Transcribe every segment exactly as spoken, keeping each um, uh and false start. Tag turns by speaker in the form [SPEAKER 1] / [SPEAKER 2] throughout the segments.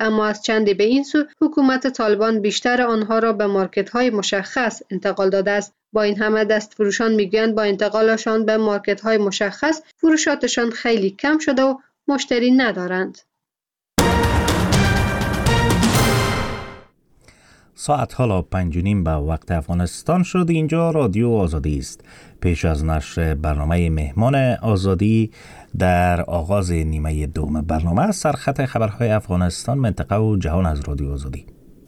[SPEAKER 1] اما از چندی به این سو حکومت طالبان بیشتر آنها را به مارکت‌های مشخص انتقال داده است. با این همه دستفروشان میگویند با انتقالشان به مارکت‌های مشخص فروشاتشان خیلی کم شده و مشتری ندارند.
[SPEAKER 2] ساعت حالا پنج و نیم به وقت افغانستان شد. اینجا رادیو آزادی است. پیش از نشر برنامه مهمان آزادی در آغاز نیمه دوم برنامه سرخط خبرهای افغانستان، منطقه و جهان از رادیو آزادی.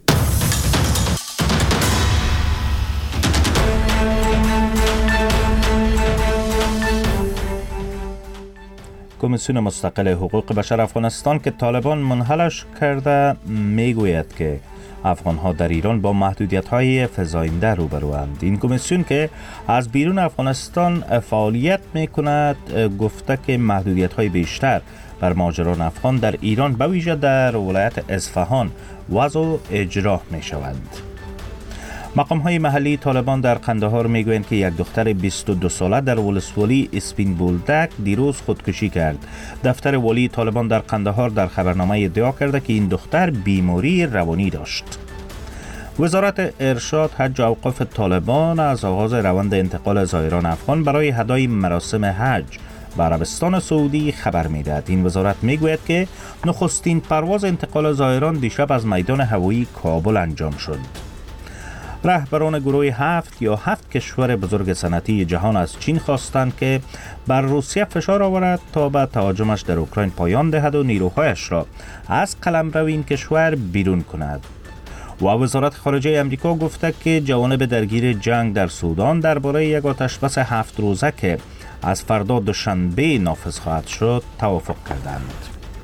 [SPEAKER 2] کمیسیون مستقل حقوق بشر افغانستان که طالبان منحلش کرده میگوید که افغان‌ها در ایران با محدودیت‌های فزاینده روبروند. این کمیسیون که از بیرون افغانستان فعالیت می‌کند گفته که محدودیت‌های بیشتر بر مهاجران افغان در ایران به ویژه در ولایت اصفهان وضع و اجرا می‌شوند. مقام‌های محلی طالبان در قندهار میگویند که یک دختر بیست و دو ساله در ولسوالی اسپین بولدک دیروز خودکشی کرد. دفتر والی طالبان در قندهار در خبرنامه ادعا کرده که این دختر بیماری روانی داشت. وزارت ارشاد، حج و اوقاف طالبان از آغاز روند انتقال زائران افغان برای ادای مراسم حج به عربستان سعودی خبر میدهد. این وزارت میگوید که نخستین پرواز انتقال زائران دیشب از میدان هوایی کابل انجام شد. رهبران گروه هفت یا هفت کشور بزرگ صنعتی جهان از چین خواستند که بر روسیه فشار آورد تا به تهاجمش در اوکراین پایان دهد و نیروهایش را از قلمرو این کشور بیرون کند. و وزارت خارجه امریکا گفته که جوانب درگیر جنگ در سودان درباره یک آتشبس هفت روزه که از فردا دوشنبه نافذ خواهد شد توافق کردند.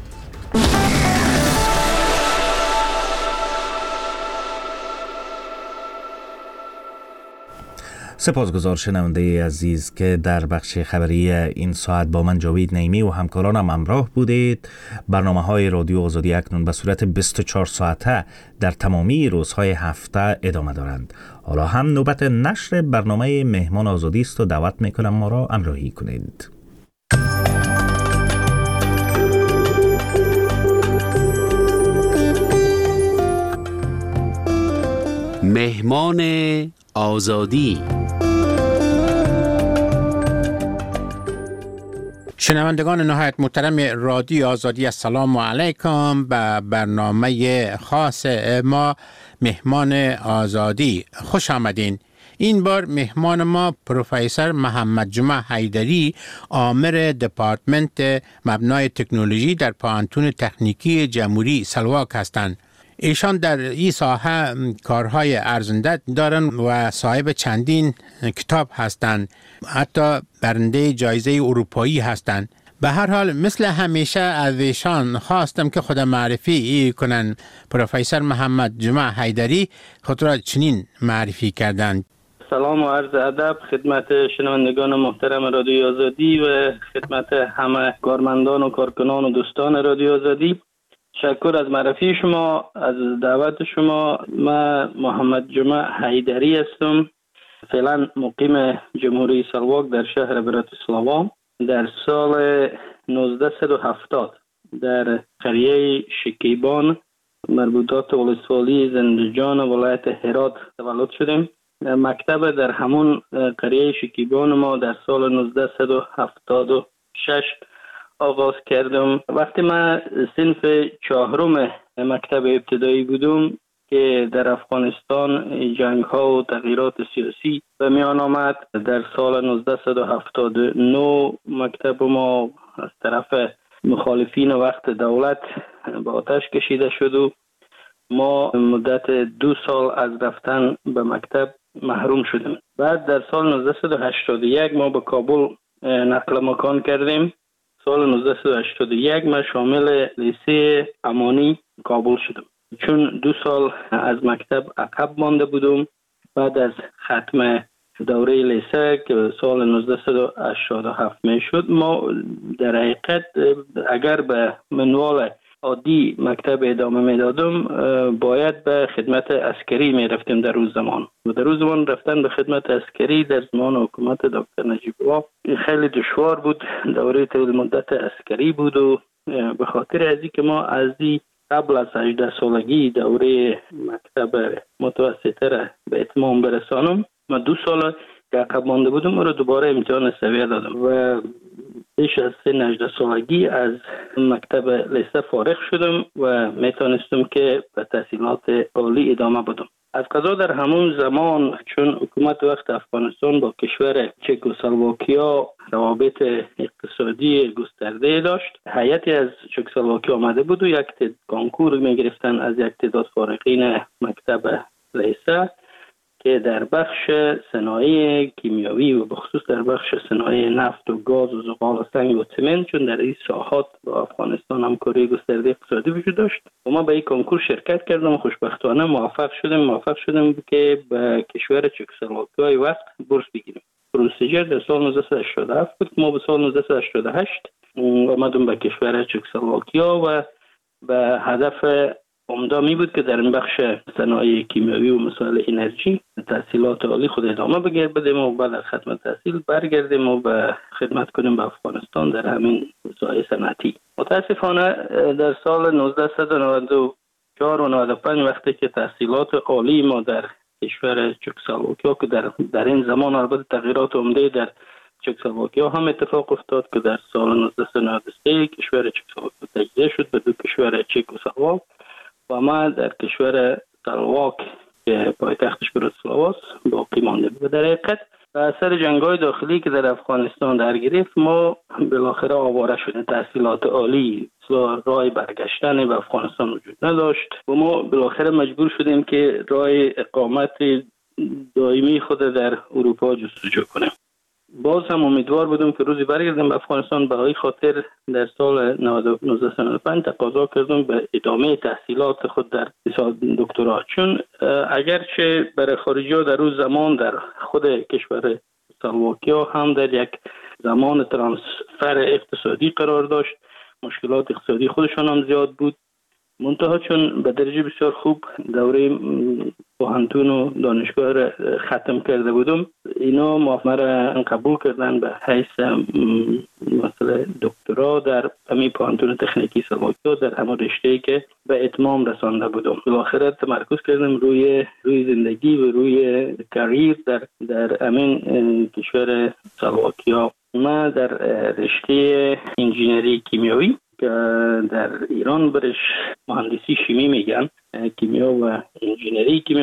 [SPEAKER 2] سپاسگزار شنونده عزیز که در بخش خبری این ساعت با من جاوید نعیمی و همکارانم همراه بودید. برنامه های رادیو آزادی اکنون به صورت بیست و چهار ساعته در تمامی روزهای هفته ادامه دارند. حالا هم نوبت نشر برنامه مهمان آزادی است و دعوت میکنم ما را همراهی کنید.
[SPEAKER 3] مهمان آزادی.
[SPEAKER 4] شنوندگان نهایت محترم رادیو آزادی، السلام علیکم. به برنامه خاص ما مهمان آزادی خوش آمدین. این بار مهمان ما پروفسور محمد جمعه حیدری، آمر دپارتمنت مبنای تکنولوژی در پانتون تکنیکی جمهوری سلواک هستند. ایشان در این ساحه کارهای ارزنده دارن و صاحب چندین کتاب هستند، حتی برنده جایزه اروپایی هستند. به هر حال مثل همیشه از ایشان خواستم که خود معرفی کنن. پروفسور محمد جمعه حیدری خود را چنین معرفی کردند.
[SPEAKER 5] سلام و عرض ادب خدمت شنوندگان محترم رادیو آزادی و خدمت همه کارمندان و کارکنان و دوستان رادیو آزادی. تشکر از معرفی شما، از دعوت شما. من محمد جمعه حیدری هستم، فعلا مقیم جمهوری سلواک در شهر براتیسلاوا. در سال نوزده هفتاد در قریه شکیبان مربوطات ولسوالی زندجان ولایت هرات تولد شدیم. مکتب در همون قریه شکیبان ما در سال نوزده هفتاد و شش آغاز کردم. وقتی من صنف چهارم مکتب ابتدایی بودم که در افغانستان جنگ ها و تغییرات سیاسی به میان آمد، در سال نوزده هفتاد و نه مکتب ما از طرف مخالفین وقت دولت به آتش کشیده شد و ما مدت دو سال از رفتن به مکتب محروم شدیم. بعد در سال نوزده هشتاد و یک ما به کابل نقل مکان کردیم. سال نوزده هشتاد و یک من شامل لیسه امانی کابل شدم. چون دو سال از مکتب عقب مانده بودم، بعد از ختم دوره لیسه که سال نوزده هشتاد و هفت می شد، ما در حقیقت اگر به منوال عادی مکتب ادامه می دادم باید به خدمت عسکری می رفتیم در روز زمان. و در روز زمان رفتن به خدمت عسکری در زمان حکومت دکتر نجیب الله خیلی دشوار بود. دوره طویل مدت عسکری بود و به خاطر ازی که ما از این قبل از هجده سالگی دوره مکتب متوسطه را به اتمام برسانم. من دو سال که عقب مانده بودم او را دوباره امتحان سویه دادم و بیش از سن هجده سالگی از مکتب لیسه فارغ شدم و میتونستم که به تحصیلات عالی ادامه بدم. از قضا در همون زمان چون حکومت وقت افغانستان با کشور چکسلواکیا روابط اقتصادی گسترده داشت، هیئتی از چکسلواکیا آمده بود و یک تعداد کانکور میگرفتن از یک تعداد فارغین مکتب لیسه که در بخش صنایع کیمیاوی و بخصوص در بخش صنایع نفت و گاز و زغال و سنگ و سمنت، چون در این ساحات با افغانستان همکاری گسترده اقتصادی وجود داشت و ما به این کنکور شرکت کردم و خوشبختانه موفق شدم موفق شدم که به کشور چکسلواکیای وقت بورس بگیریم. پروسیجر در سال نوزده هشتاد و هفت بود. ما به سال نوزده هشتاد و هشت آمدم به کشور چکسلواکیا و به هدف عمده می بود که در این بخش صنایع کیمیاوی و مسائل انرژی تحصیلات عالی خود ادامه بدیم و بعد از ختم تحصیل برگردیم و به خدمت کنیم به افغانستان در همین ساحه صنعتی. متاسفانه در سال نوزده نود و چهار و نود و پنج وقتی که تحصیلات عالی ما در کشور چکسلواکیا که در در این زمان البته تغییرات عمده در چکسلواکیا هم اتفاق افتاد که در سال نوزده نود و سه کشور چکسلواکیا تجزیه شد به دو کشور چک و سلواک و ما در کشور سلواک که پایتختش براتسلاوا است باقی مانده بود. در حقیقت به اثر جنگ‌های داخلی که در افغانستان در گرفت ما بالاخره آواره شدیم. تحصیلات عالی راه برگشتن به افغانستان وجود نداشت و ما بالاخره مجبور شدیم که راه اقامت دائمی خود در اروپا جستجو کنیم. باز هم امیدوار بودم که روزی برگردم به افغانستان. به این خاطر در سال نوزده نود و پنج تقاضا کردم به ادامه تحصیلات خود در دکترا، چون اگرچه برای خارجی‌ها در روز زمان در خود کشور سلواکیا هم در یک زمان ترانسفر اقتصادی قرار داشت، مشکلات اقتصادی خودشان هم زیاد بود، منتها چون به درجه بسیار خوب دوره پوهنتون و دانشگاه را ختم کرده بودم، اینا مرا قبول کردن به حیث مثلا دکترا در همین پوهنتون تکنیکی سلواکیا در همون رشته‌ای که به اتمام رسانده بودم. بالاخره تمرکز کردم روی روی زندگی و روی کریر در در همین کشور سلواکیا. ما در رشته انجینری کیمیاوی که در ایران برش مهندسی شیمی میگن، کیمیا و انجینری کیمیا،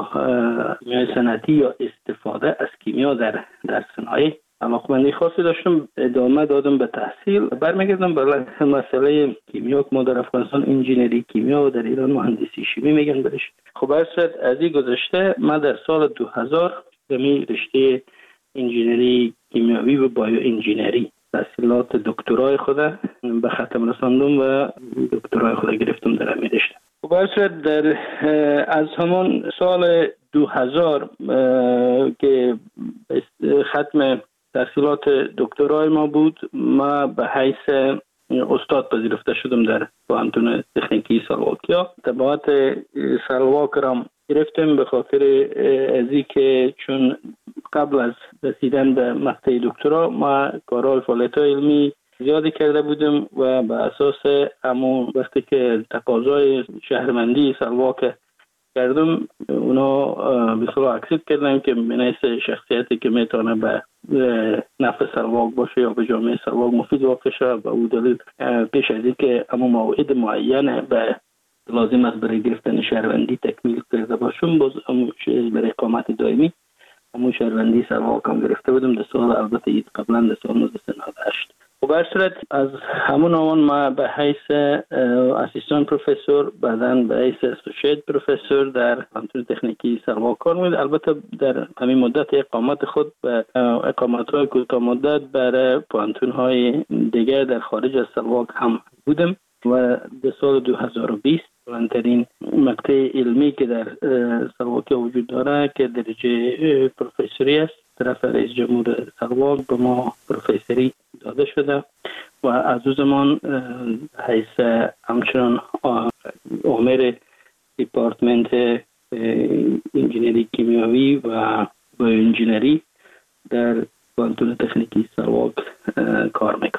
[SPEAKER 5] کیمیای صنعتی یا استفاده از کیمیا در در صنایع علاقمندی خاصی داشتم. ادامه دادم به تحصیل. برمیگردم به مسئله کیمیا که ما در افغانستان انجینری کیمیا و در ایران مهندسی شیمی میگن برش. خب برسد از این گذشته ما در سال دو هزار دمی رشته انجینری کیمیاوی و بایو انجینری تحصیلات دکترای خود به ختم رساندم و دکترای خود گرفتم در همین رشته. و برسد در از همان سال دو هزار که ختم تحصیلات دکترای ما بود، ما به حیث استاد پذیرفته شدم در پوهنتون تکنیکی سلواکیا. تبعات سلواک را گرفتم به خاطر ازی که چون قبل از رسیدن به مقطع دکترا ما کارهای فعالیت علمی زیادی کرده بودم و به اساس همون وقتی که تقاضای شهروندی سلواک کردم اونا به صلاح اکسپت کردن که منیس شخصیتی که میتونه به نفع سلواک باشه یا به جامعه سلواک مفید واقع شه. به او دلیل پیش از اینکه اما موعد معین به لازم است برای گرفتن شهروندی تکمیل کرده باشم، باز برای اقامت دائمی همون شهروندی سلواک هم گرفته بودم در سال البته اید قبلا در سال نوزده نود و هشت. و به صورت از همون آن ما به حیث اسیستان پروفسور، بعداً به حیث اسوسییت پروفسور در پوهنتون تکنیکی سلواک کار می‌کردم. البته در همین مدت اقامت خود به اقامت‌های کوتاه مدت برای پوهنتون‌های دیگر در خارج از سلواک هم بودم و در سال دو هزار و بیست بلندترین مقطع علمی که در سلواکیا وجود داره که درجه پروفسوری است طرف رئیس جمهور سلواک به ما پروفسوری داده شده و از او زمان حیث همچنان عامل دیپارتمنت انجینری کیمیاوی و بایو انجینری در پوهنتون تکنیکی سلواک کار میکنم.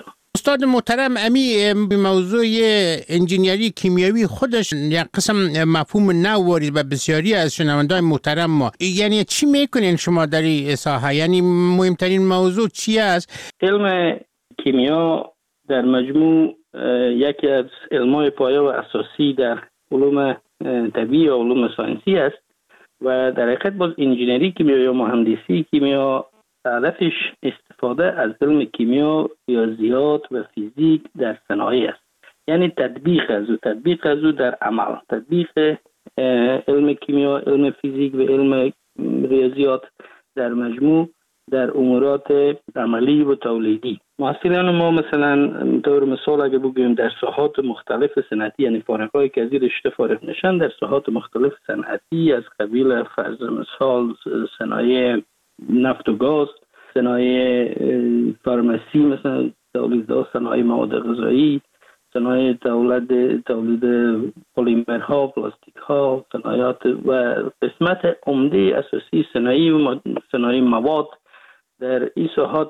[SPEAKER 4] استاد محترم، امی موضوع انجینیری کیمیایی خودش یک قسم مفهوم نو وارد به بسیاری از شنوندگان محترم ما. یعنی چی میکنین شما در این ساحه؟ یعنی مهمترین موضوع چی است؟
[SPEAKER 5] علم کیمیا در مجموع یکی از علمای پایه و اساسی در علوم طبیعی و علوم ساینسی است و در حقیقت باز انجینری کیمیا یا مهندسی کیمیا هدفش استفاده از علم کیمیا، ریاضیات و فیزیک در صنایع است. یعنی تطبیق از او تطبیق از او در عمل، تطبیق علم کیمیا، علم فیزیک و علم ریاضیات در مجموع در امورات عملی و تولیدی. محصلان ما مثلا طور مثال اگه بگویم در ساحات مختلف صنعتی، یعنی فارغ‌هایی که از این رشته فارغ نشن در ساحات مختلف صنعتی از قبیل فرض مثال صنایع نفت و گاز، صنایع فارمسی مثلا تولید صنایع مواد غذایی، صنایع تولید تولید پلیمرها، پلاستیک‌ها، صنایع و قسمت عمده اساسی صنایع و صنایع مواد در این ساحات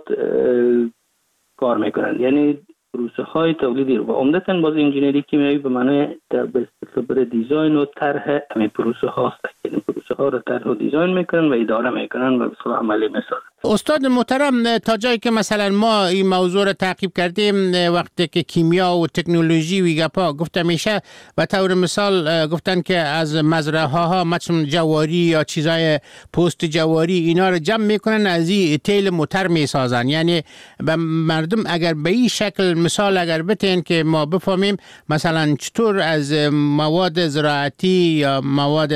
[SPEAKER 5] کار میکنند. یعنی پروسه های تولیدی و عمدتاً باز انجینری کیمیایی به معنی به خبر دیزاین و طرح همین پروسه هاست. یعنی پروسه ها رو طرح و دیزاین میکنن و اداره میکنن و به صورت عملی میسازن.
[SPEAKER 4] استاد محترم، تا جایی که مثلا ما این موضوع رو تعقیب کردیم، وقتی که کیمیا و تکنولوژی و گپا گفته میشه و طور مثال گفتن که از مزرعه ها مثلا جواری یا چیزای پوست جواری اینا رو جمع میکنن از این تیل موتر میسازن. یعنی به مردم اگر به این شکل مثال اگر بتین که ما بفهمیم مثلا چطور از مواد زراعتی یا مواد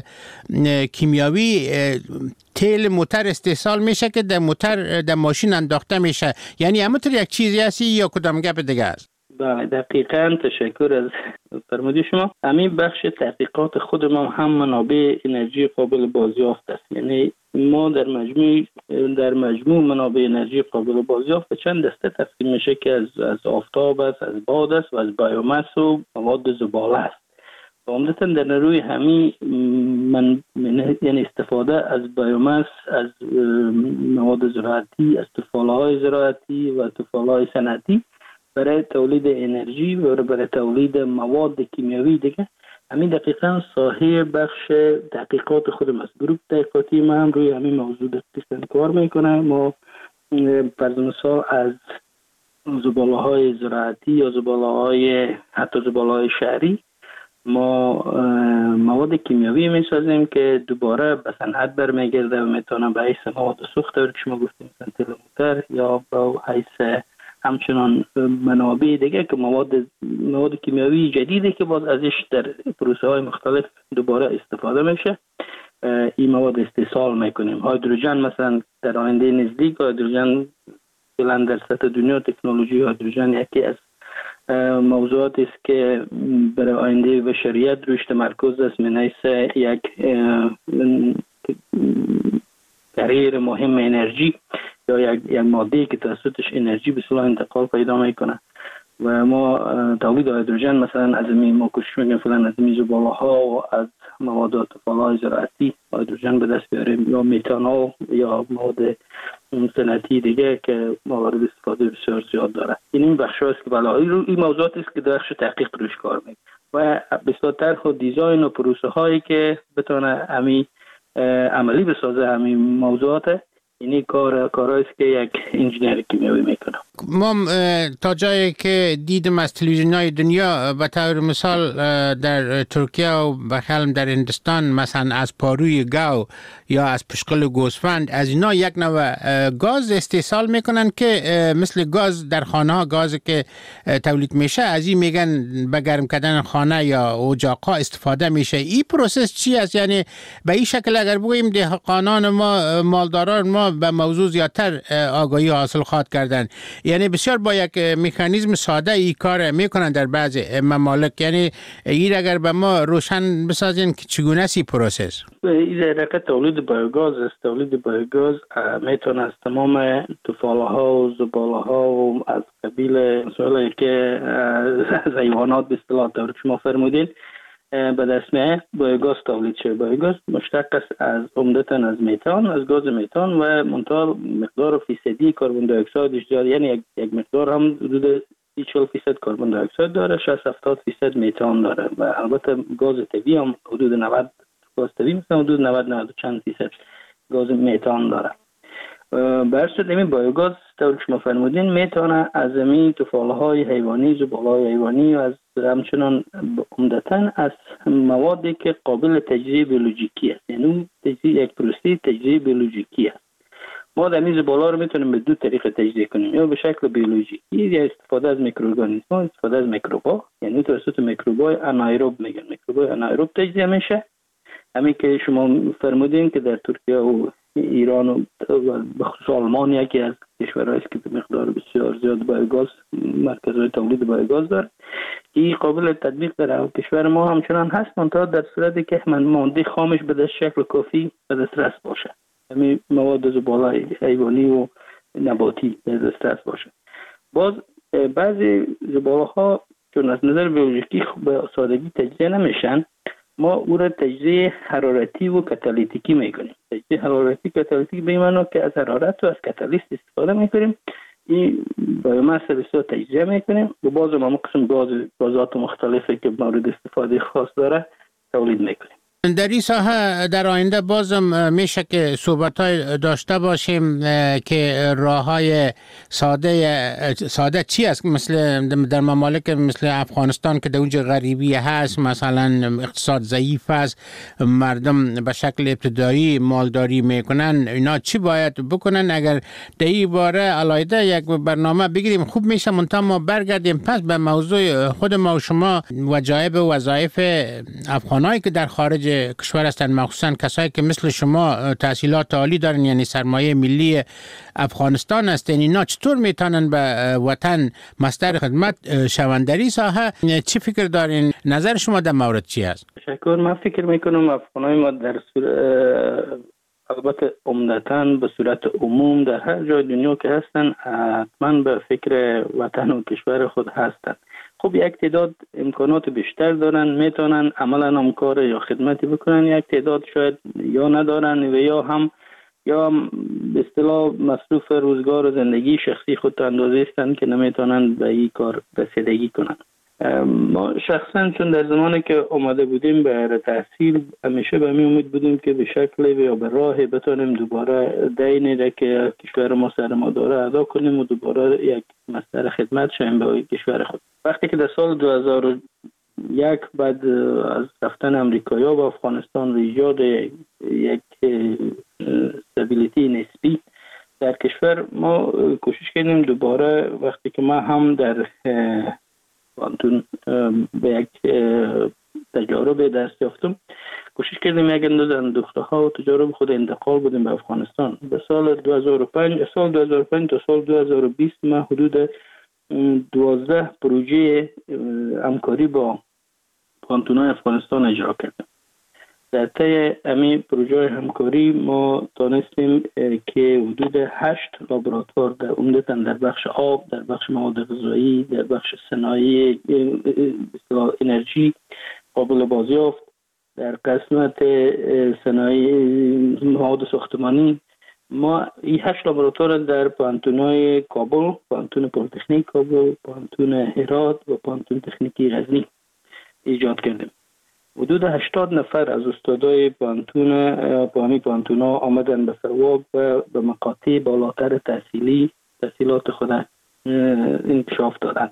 [SPEAKER 4] کیمیاوی تیل موتر استحصال میشه که در موتر در ماشین انداخته میشه. یعنی همونطور یک چیزی هستی یا کدام گپ دیگه است؟
[SPEAKER 5] بله دقیقاً، تشکر از فرمودی شما. همین بخش تحقیقات خود ما هم منابع انرژی قابل بازیافت است. یعنی ما در مجموع در مجموع منابع انرژی قابل بازیافت به چند دسته تقسیم میشه که از از آفتاب است، از باد است و از بیوماس و مواد زباله است. عمدتاً در روی همین من یعنی استفاده از بیوماس، از مواد زراعتی، از تفاله‌های زراعتی و تفاله‌های صنعتی برای تولید انرژی و برای تولید مواد کیمیاوی دیگه. همین دقیقاً ساحه بخش تحقیقات خودم است. گروه تحقیقاتی ما هم روی همین موضوع دقیقاً کار میکنه. ما فرض مثال از زباله‌های زراعتی یا زباله‌های حتی زباله‌های شهری ما مواد کیمیاوی میسازیم که دوباره به صنعت برمیگرده و میتونه به حیث مواد سوخت که شما گفتیم مثلا تیل موتر یا به حیث همچنان منابع دیگه که مواد مواد کیمیاوی جدیدی که باز ازش در پروسه های مختلف دوباره استفاده میشه این مواد استحصال میکنیم. هیدروژن مثلا در آینده نزدیک هیدروژن فعلا در سطح دنیا تکنولوژی هیدروژن یکی از موضوعاتی است که برای آینده بشریت روش تمرکز است من حیث یک تغییر مهم انرژی یا یک یک ماده که توسطش انرژی به صورت انتقال پیدا میکنه و ما تولید هیدروژن مثلا از می ما کوشش میکنیم فعلا از می زباله ها و از مواد تفاعل زراعتی هیدروژن به دست بیاریم یا متانول یا مواد صنعتی دیگه که موارد استفاده بسیار زیاد داره. این بخش است که بالا این موضوعاتی است که در بخش تحقیق روش کار میکنیم و بسیار طرح و دیزاین و پروسه هایی که بتونه همین عملی بسازه همین موضوعات. اینی کار کارایی است که یک انجینر کیمیایی میکنه.
[SPEAKER 4] ما تا جایی که دیدم از تلویزیون‌های دنیا به طور مثال در ترکیه و بخالم در هندوستان مثلا از پاروی گاو یا از پشقل گوسفند از اینا یک نوع گاز استحصال میکنن که مثل گاز در خانه ها گازی که تولید میشه از این میگن به گرم کردن خانه یا اجاق‌ها استفاده میشه. این پروسس چی است؟ یعنی به این شکل اگر بگوییم دهقانان ما مالداران ما به موضوع زیادتر آگاهی حاصل خواهد کردن. یعنی بسیار با یک مکانیزم ساده ای کار میکنن در بعض ممالک. یعنی این اگر به ما روشن بسازین که چگونه است این پروسس؟
[SPEAKER 5] این حرکت تولید بیوگاز است. تولید بیوگاز میتونه از تمام تفاله ها و زباله ها و از قبیل مسائلی که از حیوانات به اصطلاح طور شما فرمودین به دست میاد بیوگاز تولید شده. بیوگاز مشتق است از عمدتاً از میتان، از گاز میتان و منتها مقدار فیصدی کربن دی اکسایدش زیاد، یعنی یک, یک مقدار هم حدود سی چهل درصد کربن دی اکساید داره، شصت هفتاد درصد میتان داره و البته گاز طبیعی هم حدود نود گاز طبیعی مثلا حدود نود نود چند درصد گاز میتان داره. برسه دمی بایوگاز طور شما فرمودین میتونه از این طفالهای حیوانی، زباله‌های حیوانی و از همچنان عمدتاً از موادی که قابل تجزیه بیولوژیکی است، یعنی تجزیه یک پروسه تجزیه بیولوژیکی است. ما در این زباله رو میتونیم به دو طریق تجزیه کنیم، یا به شکل بیولوژیکی یا استفاده از میکروارگانیسم‌ها، استفاده از میکروب‌ها، یعنی توسط میکروب‌های انایروب میگن، میکروب‌های انایروب تجزیه میشه. همین که شما فرمودین که در ترکیه و ایران و بخصوص آلمان یکی از کشورهایی است که به مقدار بسیار زیاد بایوگاز مرکزهای تولید بایوگاز داره، این قابل تطبیق در کشور ما همچنان هست، منتها در صورتی که من ماده خامش به دست شکل کافی به دسترس باشه، همین مواد زباله حیوانی و نباتی به دسترس باشه. باز بعضی زباله ها چون از نظر بیولوژیکی به سادگی تجزیه نمیشن، ما او را تجزیه حرارتی و کاتالیتیکی میکنیم. تجزیه حرارتی کاتالیتیکی به معنی که از حرارت و از کاتالیست استفاده میکنیم، این بایوماس بسیار تجزیه میکنیم و باز ما قسم گاز گازات مختلفی که مورد استفاده خاص داره تولید میکنیم.
[SPEAKER 4] در این ساحه در آینده بازم میشه که صحبت‌های داشته باشیم که راه‌های ساده ساده چی است، مثل در ممالک مثل افغانستان که در اونجا غریبی هست، مثلا اقتصاد ضعیف است، مردم به شکل ابتدایی مالداری میکنن، اینا چی باید بکنن؟ اگر در این باره علایده یک برنامه بگیریم خوب میشه. منتها ما برگردیم پس به موضوع خود ما و شما، وظایف و وظایف افغانایی که در خارج کشور هستند، مخصوصا کسایی که مثل شما تحصیلات عالی دارن، یعنی سرمایه ملی افغانستان هستن، اینا چطور میتونن به وطن مصدر خدمت شوند؟ در این ساحه چی فکر دارین؟ نظر شما در مورد چی است؟
[SPEAKER 5] تشکر. من فکر میکنم افغانای ما در صورت البته عمدتاً به صورت عموم در هر جای دنیا که هستن حتما به فکر وطن و کشور خود هستن. خب یک تعداد امکانات بیشتر دارن، میتونن عملا هم کار یا خدمتی بکنن، یک تعداد شاید یا ندارن و یا هم یا به اصطلاح مصروف روزگار و زندگی شخصی خود اندازه هستند که نمیتونن به این کار رسیدگی کنن. ما شخصا چون در زمانی که اومده بودیم به تحصیل همیشه به می امید بودیم که به شکل یا به راه بتونیم دوباره دینی را که کشور ما سر ما داره ادا کنیم و دوباره یک مصدر خدمت شیم به کشور خود. وقتی که در سال دو هزار و یک بعد از رفتن امریکایی‌ها به افغانستان و ایجاد یک استابیلیتی نسبی در کشور، ما کوشش کردیم دوباره وقتی که ما هم در پانتون به یک تجارب دست یافتم، کوشش کردیم یک اندازه اندوخته ها و تجارب خود انتقال بودیم به افغانستان. به سال دو هزار و پنج سال دو هزار و پنج تا سال دو هزار و بیست ما حدود دوازده پروژه همکاری با پانتون‌های افغانستان اجرا کردیم. در طی همین پروژه همکاری ما تانستیم که حدود هشت لابراتوار در عمدتاً در بخش آب، در بخش مواد غذایی، در بخش صنایع انرژی قابل بازیافت، در قسمت صنایع مواد ساختمانی، ما این هشت لابراتوار در پانتون‌های کابل، پانتون پلی‌تکنیک کابل، پانتون هرات و پانتون تکنیکی غزنی ایجاد کردیم. حدود هشتاد نفر از استادای پانتون پامی پانتونا آمدن به فرواب و به مقاطع بالاتر تحصیلی تحصیلات خود انکشاف دادن.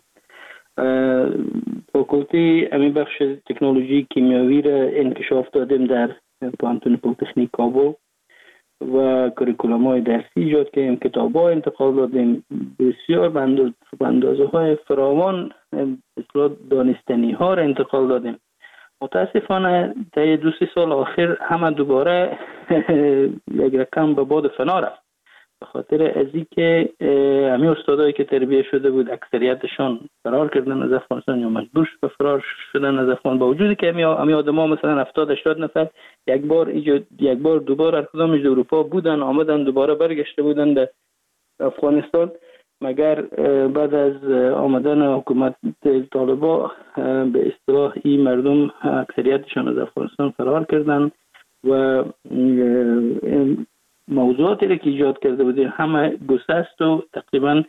[SPEAKER 5] فاکولته امی بخش تکنولوژی کیمیاوی را انکشاف دادیم در پانتون پلی‌تکنیک کابل و کریکولوم های درسی ایجاد کردیم، کتاب ها انتقال دادیم، بسیار به اندازه های فراوان دانستنی ها را انتقال دادیم. متاسفانه در دو سه سال آخر همه دوباره یک رقم به باد فنا رفت، به خاطر از اینکه همه استادایی که تربیه شده بود اکثریتشان فرار کردن از افغانستان یا مجبور به فرار شدن از افغانستان، با وجودی که همه آدما مثلا هفتاد هشتاد نفر یک بار ایجاد یک بار دوباره هر کدامش در اروپا بودن، آمدن دوباره برگشته بودن به افغانستان، مگر بعد از آمدن حکومت طالبان به اصطلاح این مردم اکثریتشان از افغانستان فرار کردن و موضوعاتی که ایجاد کرده بودیم همه گسست و تقریبا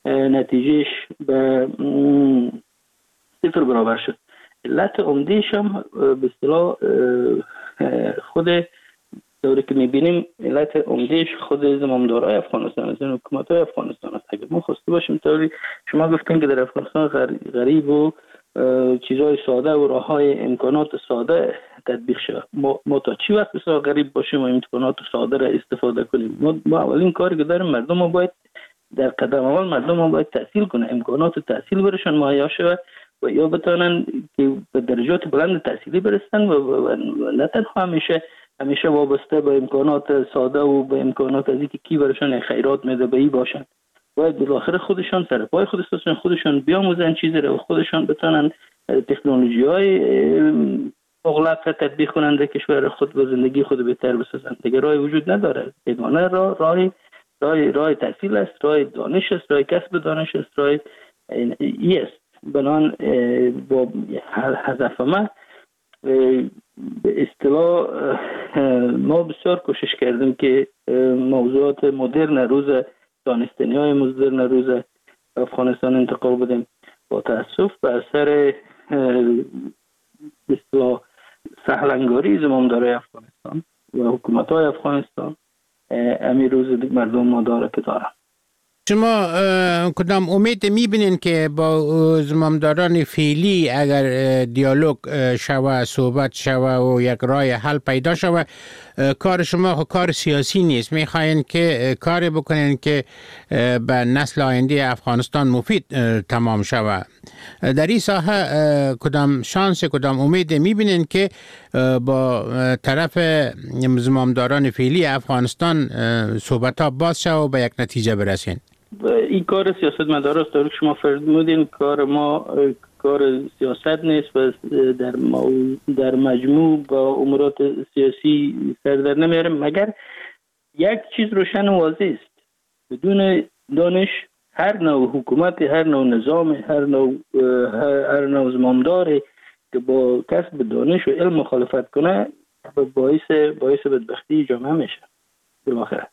[SPEAKER 5] نتیجهش به صفر برابر شد. علت عمده‌اش هم به اصطلاح خود دوری که می‌بینیم علت عمده‌اش خود زمامدارای افغانستان است، حکومت‌های افغانستان است. اگر ما خواسته باشیم طوری شما گفتین که در افغانستان غریب و چیزهای ساده و راه‌های امکانات ساده تطبیق شود، ما, ما تا چی وقت بسیار غریب باشیم و امکانات ساده را استفاده کنیم؟ ما, ما اولین کاری که داریم مردم ما باید در قدم اول مردم ما باید تحصیل کنه، امکانات تحصیل برشان مهیا شود و یا بتونن که به درجات بلند تحصیلی برسن و, و, و نه تنها همیشه همیشه وابسته به امکانات ساده و به امکانات از اینکه کی برشان خیرات میده به ای باشن. باید بالاخره خودشان سر پای خودشان خودشان بیاموزن چیزی رو، خودشان بتونن تکنولوژی های مغلق تطبیق کنن در کشور خود و زندگی خود بهتر بسازن. دیگه راهی وجود نداره. ادامه راه راه راه راه تحصیل است، راه دانش است، راه کسب دانش است، راه ای است. بنان با هدف ما به اصطلاح ما بسیار کوشش کردیم که موضوعات مدرن روز دانستنی های مدرن روز افغانستان انتقال بدیم. با تاسف به اثر به اصطلاح سهلنگاری زمامدارای افغانستان و حکومت های افغانستان امیر روز مردم ما داره که دارم.
[SPEAKER 4] شما کدام امید میبینین که با زمامداران فعلی اگر دیالوگ شوه، صحبت شوه و یک راه حل پیدا شوه، کار شما کار سیاسی نیست، میخواین که کاری بکنین که به نسل آینده افغانستان مفید تمام شوه. در این ساحه کدام شانس کدام امید میبینین که با طرف زمامداران فعلی افغانستان صحبت ها باز شوه و به یک نتیجه برسین؟
[SPEAKER 5] این کار سیاستمدار است. در شما فرمودین کار ما کار سیاست نیست و در در مجموع با امورات سیاسی سر در نمیاریم، مگر یک چیز روشن و واضح است: بدون دانش هر نوع حکومت، هر نوع نظام، هر نوع هر نوع زمامداری که با کسب دانش و علم مخالفت کنه باعث باعث بدبختی جامعه میشه. بالاخره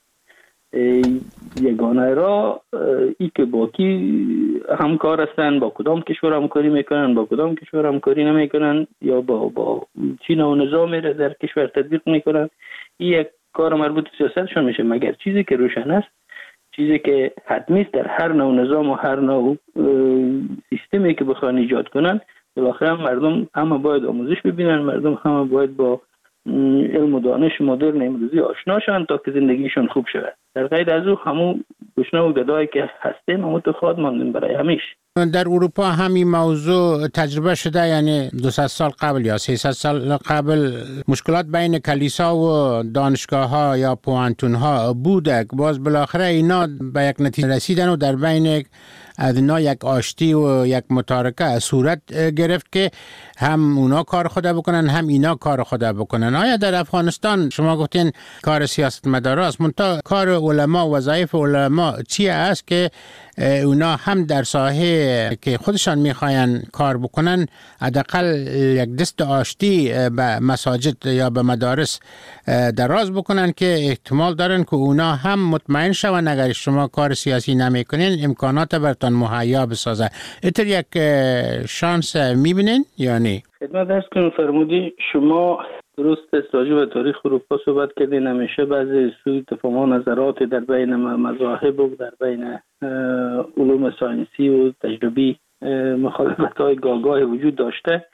[SPEAKER 5] یگانه را ای که با کی همکار هستن، با کدام کشور همکاری میکنن، با کدام کشور همکاری نمیکنن، یا با با چی نوع نظامی را در کشور تطبیق میکنن، این یک کار مربوط به سیاستشون میشه. مگر چیزی که روشن است، چیزی که حتمی است در هر نوع نظام و هر نوع سیستمی که بخوان ایجاد کنن، بالاخره مردم همه باید آموزش ببینن، مردم همه باید با علم و دانش مدرن امروزی آشنا شوند تا که زندگیشون خوب شود. در غیر از او همون گشنه و گدایی که هستیم همون تو خود ماندیم برای همیشه.
[SPEAKER 4] در اروپا همین موضوع تجربه شده، یعنی دویست سال قبل یا سیصد سال قبل مشکلات بین کلیسا و دانشگاه ها یا پوهنتون ها بوده، باز بالاخره اینا به یک نتیجه رسیدن و در بین از اینا یک آشتی و یک متارکه صورت گرفت که هم اونا کار خود بکنن هم اینا کار خود بکنن. آیا در افغانستان شما گفتین کار سیاستمدار است، منتها کار علما، وظایف علما چی است که اونا هم در ساحه که خودشان میخواین کار بکنن حداقل یک دست آشتی به مساجد یا به مدارس دراز بکنن که احتمال دارن که اونا هم مطمئن شون اگر شما کار سیاسی نمیکنین امکانات برتان مهیا بسازه. اینطور یک شانس میبینین یا نه؟
[SPEAKER 5] خدمت عرض کنم فرمودی شما درست است، راجع به تاریخ اروپا صحبت کردین. همیشه بعضی سوء تفاهم و نظرات در بین مذاهب و در بین علوم ساینسی و تجربی مخالفت های گاگاه وجود داشته.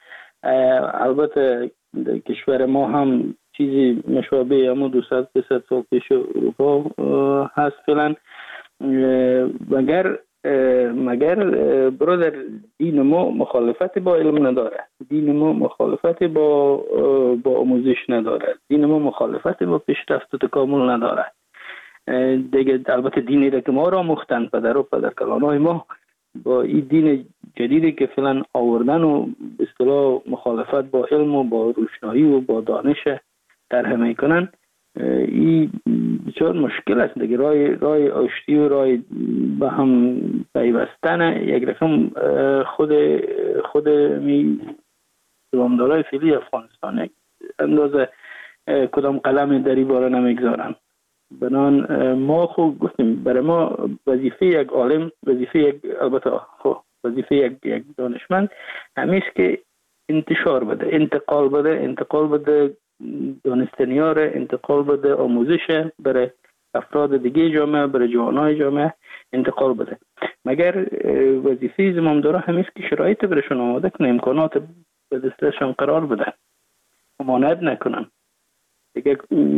[SPEAKER 5] البته کشور ما هم چیزی مشابه اما دویست سیصد سال پیش اروپا هست فعلا. مگر مگر برادر دین ما مخالفت با علم نداره، دین ما مخالفت با با آموزش نداره، دین ما مخالفت با پیشرفت و تکامل نداره. دیگه البته دینی را که ما را مختن پدر و پدر کلانای ما با این دین جدیدی که فعلا آوردن و به اصطلاح مخالفت با علم و با روشنایی و با دانش طرح میکنن، این بسیار مشکل است دیگه. رای رای آشتی و رای به هم پیوستن یک رقم خود خود می زمامدارای فعلی افغانستان اندازه کدام قلم در این باره نمیگذارن. بنان ما خوب گفتیم برای ما وظیفه یک عالم، وظیفه یک البته خب وظیفه یک یک دانشمند همیشه که انتشار بده، انتقال بده، انتقال بده دانستنیار، انتقال بده آموزش برای افراد دیگه جامعه، برای جوانای جامعه انتقال بده. مگر وظیفه زمامدارا همیشه که شرایط برشون آماده کنه، امکانات به دستشون قرار بده، ممانعت نکنن. دیگه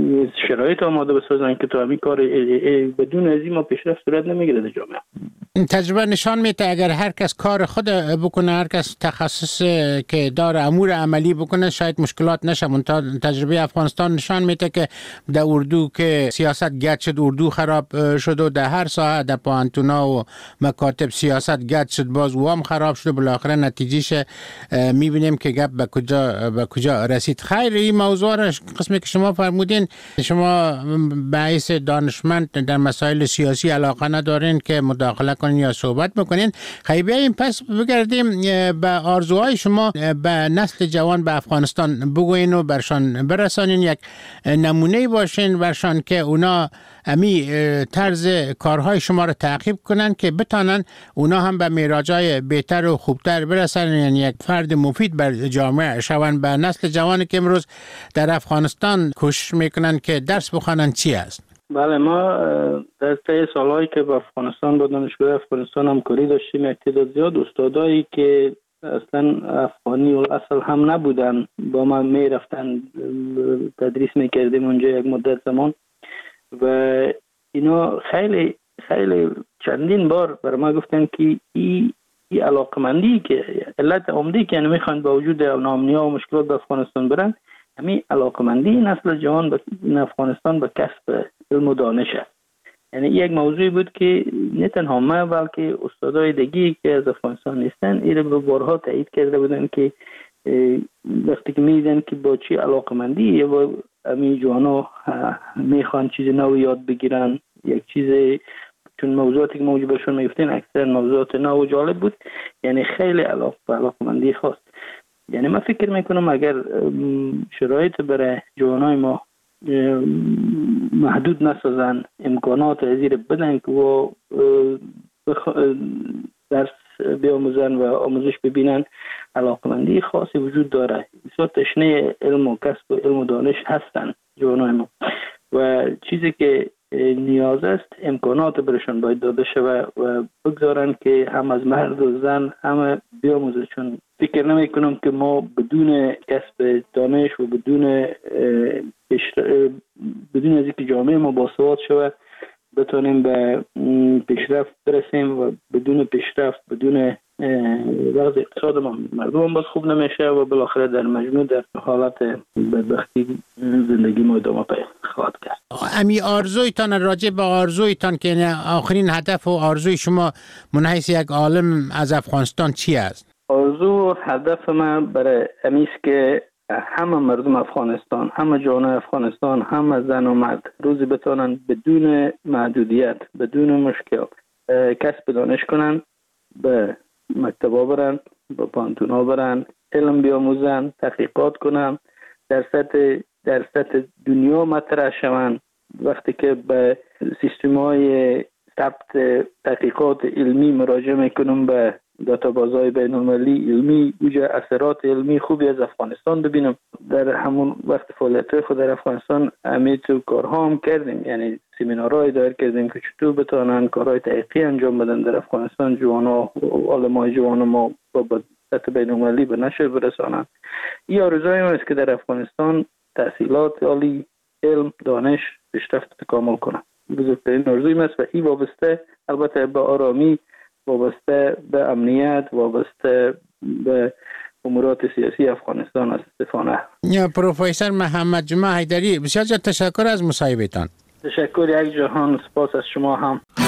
[SPEAKER 5] شرایط آماده بسازن که تو همین کار بدون از این ما پیشرفت صورت نمیگیره در جامعه.
[SPEAKER 4] تجربه نشان میده اگر هر کس کار خود بکنه، هر کس تخصص که داره امور عملی بکنه، شاید مشکلات نشه. منتها تجربه افغانستان نشان میده که در اردو که سیاست گد شد، اردو خراب شد و در هر ساحه در پانتونا و مکاتب سیاست گد شد، باز و هم خراب شد. بالاخره نتیجهش میبینیم که گپ به کجا به کجا رسید. خیر، این موضوع را قسمی که شما فرمودین، شما به حیث دانشمند در مسائل سیاسی علاقه ندارین که مداخله کنین یا صحبت بکنین. خیلی بیاییم پس بگردیم به آرزوهای شما به نسل جوان به افغانستان بگوین و برشان برسانین، یک نمونه باشین برشان که اونا امی طرز کارهای شما رو تعقیب کنن که بتانن اونا هم به میراجای بهتر و خوبتر برسن، یعنی یک فرد مفید بر جامعه شون. به نسل جوانی که امروز در افغانستان کوشش میکنن که درس بخوانن چی است؟
[SPEAKER 5] بله، ما در طی سالهایی که با افغانستان با دانشگاه افغانستان همکاری داشتیم، یک تعداد زیاد استادایی که اصلا افغانی الاصل هم نبودن با ما میرفتن تدریس میکردیم اونجا یک مدت زمان و اینا خیلی خیلی چندین بار برای ما گفتن که این ای علاقمندی که علت عمده که یعنی میخوان با وجود ناامنی‌ها و مشکلات به افغانستان برن، همین علاقمندی نسل جوان به افغانستان به کسب علم و دانش است. یعنی یک موضوعی بود که نه تنها ما بلکه استادای دیگه که از افغانستان نیستن این به بارها تایید کرده بودن که وقتی که میدن که با چی علاقمندی یا با همین جوانا میخوان چیز نو یاد بگیرن، یک چیز، چون موضوعاتی که موجود برشون میفتین اکثر موضوعات نو و جالب بود، یعنی خیلی علاقه علاقمندی خواست. یعنی من فکر میکنم اگر شرایط برای جوانای ما محدود نسازن، امکانات ازیر بدن که و درس بیاموزن و آموزش ببینن، علاقمندی خاصی وجود داره. بسیار تشنه علم و کسب و علم و دانش هستن جوانای ما و چیزی که نیاز است امکانات برشان باید داده شود و بگذارن که هم از مرد و زن همه بیاموزه. چون فکر نمی کنم که ما بدون کسب دانش و بدون بدون از اینکه جامعه ما باسواد شود بتونیم به پیشرفت برسیم و بدون پیشرفت بدون وضع اقتصاد ما مردم باز خوب نمیشه و بالاخره در مجموع در حالت بدبختی زندگی ما ادامه خواهد کرد.
[SPEAKER 4] امی آرزویتان راجع به آرزویتان که آخرین هدف و آرزوی شما من حیث یک عالم از افغانستان چی است؟
[SPEAKER 5] آرزو هدف من برای امیست که همه مردم افغانستان، همه جوانای افغانستان، همه زن و مرد روزی بتونن بدون محدودیت، بدون مشکل کسب دانش کنن، به مکتبا برن، به پانتونا برن، علم بیاموزن، تحقیقات کنن، در سطح در سطح دنیا مطرح شون. وقتی که به سیستم‌های ثبت تحقیقات علمی مراجعه میکنم به داتابازهای بین‌المللی علمی، اوجه اثرات علمی خوبی از افغانستان ببینم. در همون وقت فعالیت خود در افغانستان همه تو کارها هم کردیم، یعنی سمینارهای دایر کردیم که چطور بتونن کارهای تحقیقی انجام بدن در افغانستان، جوانا و علمای جوان ما با سطح بین‌المللی به نشر برسانن. این آرزوی ما است که در افغانستان تحصیلات عالی، علم، دانش پیشرفت تکامل کنه. بزرگترین آرزوی ما است و این وابسته البته به آرامی، وابسته به امنیت، وابسته به امورات سیاسی افغانستان است. استفانه
[SPEAKER 4] پروفسور محمد جمعه حیدری، بسیار تشکر از مصاحبهتان.
[SPEAKER 5] تشکر یک جهان، سپاس از شما هم.